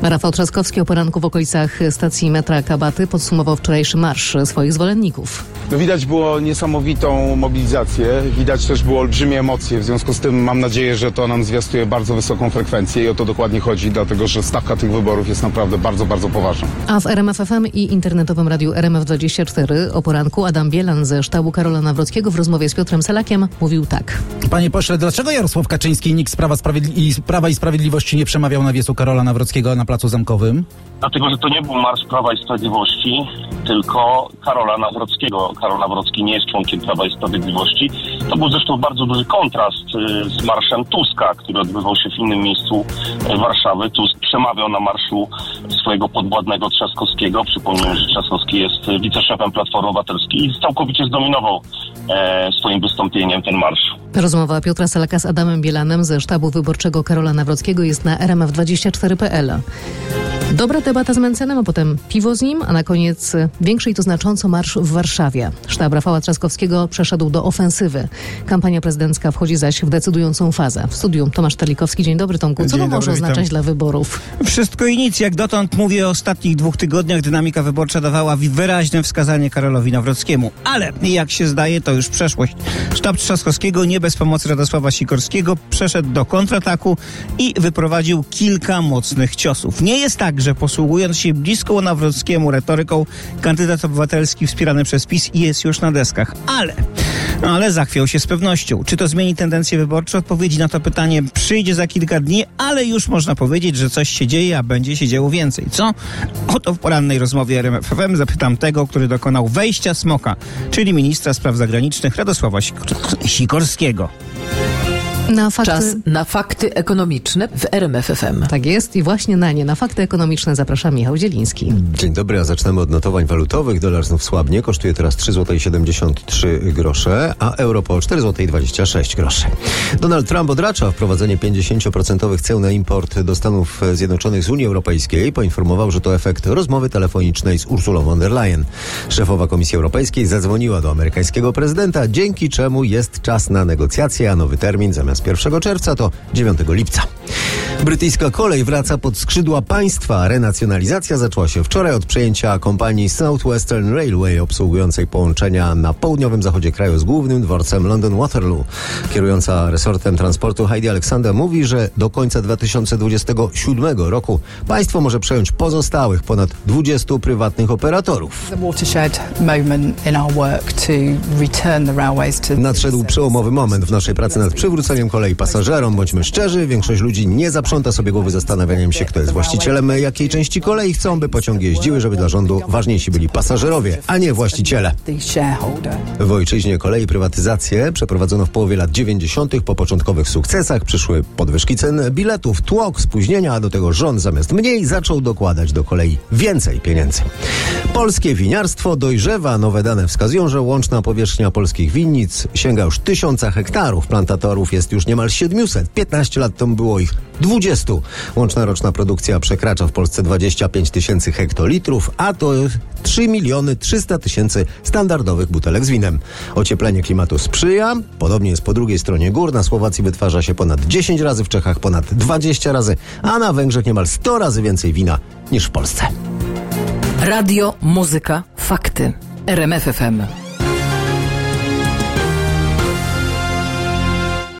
Rafał Trzaskowski o poranku w okolicach stacji metra Kabaty podsumował wczorajszy marsz swoich zwolenników. Widać było niesamowitą mobilizację, widać też było olbrzymie emocje, w związku z tym mam nadzieję, że to nam zwiastuje bardzo wysoką frekwencję i o to dokładnie chodzi, dlatego że stawka tych wyborów jest naprawdę bardzo, bardzo poważna. A w RMF FM i internetowym radiu RMF24 o poranku Adam Bielan ze sztabu Karola Nawrockiego w rozmowie z Piotrem Selakiem mówił tak. Panie pośle, dlaczego Jarosław Kaczyński i nikt z Prawa i Sprawiedliwości nie przemawiał na wiecu Karola Nawrockiego na Placu Zamkowym? Dlatego, że to nie był Marsz Prawa i Sprawiedliwości, tylko Karola Nawrockiego. Karol Nawrocki nie jest członkiem Prawa i Sprawiedliwości. To był zresztą bardzo duży kontrast z marszem Tuska, który odbywał się w innym miejscu Warszawy. Tusk przemawiał na marszu swojego podwładnego Trzaskowskiego. Przypomnę, że Trzaskowski jest wiceszefem Platformy Obywatelskiej i całkowicie zdominował swoim wystąpieniem ten marsz. Rozmowa Piotra Selaka z Adamem Bielanem ze sztabu wyborczego Karola Nawrockiego jest na rmf24.pl. Dobra debata z Mencenem, a potem piwo z nim, a na koniec większy i to znacząco marsz w Warszawie. Sztab Rafała Trzaskowskiego przeszedł do ofensywy. Kampania prezydencka wchodzi zaś w decydującą fazę. W studiu Tomasz Telikowski. Dzień dobry, Tomku. Co to może oznaczać dla wyborów? Wszystko i nic. Jak dotąd mówię o ostatnich 2 tygodniach, dynamika wyborcza dawała wyraźne wskazanie Karolowi Nawrockiemu. Ale jak się zdaje, to już przeszłość. Sztab Trzaskowskiego nie bez pomocy Radosława Sikorskiego przeszedł do kontrataku i wyprowadził kilka mocnych ciosów. Nie jest tak, że posługując się bliską Nawrockiemu retoryką, kandydat obywatelski wspierany przez PiS jest już na deskach. Ale zachwiał się z pewnością. Czy to zmieni tendencje wyborcze? Odpowiedzi na to pytanie przyjdzie za kilka dni, ale już można powiedzieć, że coś się dzieje, a będzie się działo więcej. Co? Oto w porannej rozmowie RMF FM zapytam tego, który dokonał wejścia smoka, czyli ministra spraw zagranicznych Radosława Sikorskiego. Czas na fakty ekonomiczne w RMF FM. Tak jest i właśnie na fakty ekonomiczne zaprasza Michał Dzieliński. Dzień dobry, a zaczynamy od notowań walutowych. Dolar znów słabnie, kosztuje teraz 3,73 zł, a euro po 4,26 zł. Donald Trump odracza wprowadzenie 50% ceł na import do Stanów Zjednoczonych z Unii Europejskiej. Poinformował, że to efekt rozmowy telefonicznej z Ursulą von der Leyen. Szefowa Komisji Europejskiej zadzwoniła do amerykańskiego prezydenta, dzięki czemu jest czas na negocjacje, a nowy termin zamiast 1 czerwca to 9 lipca. Brytyjska kolej wraca pod skrzydła państwa. Renacjonalizacja zaczęła się wczoraj od przejęcia kompanii Southwestern Railway obsługującej połączenia na południowym zachodzie kraju z głównym dworcem London Waterloo. Kierująca resortem transportu Heidi Alexander mówi, że do końca 2027 roku państwo może przejąć pozostałych ponad 20 prywatnych operatorów. Nadszedł przełomowy moment w naszej pracy nad przywróceniem kolei pasażerom. Bądźmy szczerzy, większość ludzi nie zaprząta sobie głowy zastanawianiem się, kto jest właścicielem jakiej części kolei. Chcą, by pociągi jeździły, żeby dla rządu ważniejsi byli pasażerowie, a nie właściciele. W ojczyźnie kolei prywatyzację przeprowadzono w połowie lat 90. Po początkowych sukcesach przyszły podwyżki cen biletów, tłok, spóźnienia, a do tego rząd zamiast mniej zaczął dokładać do kolei więcej pieniędzy. Polskie winiarstwo dojrzewa. Nowe dane wskazują, że łączna powierzchnia polskich winnic sięga już 1000 hektarów. Plantatorów jest już niemal 700. 15 lat temu było ich 20. Łączna roczna produkcja przekracza w Polsce 25 000 hektolitrów, a to 3 300 000 standardowych butelek z winem. Ocieplenie klimatu sprzyja. Podobnie jest po drugiej stronie gór. Na Słowacji wytwarza się ponad 10 razy, w Czechach ponad 20 razy, a na Węgrzech niemal 100 razy więcej wina niż w Polsce. Radio, muzyka, fakty. RMF FM.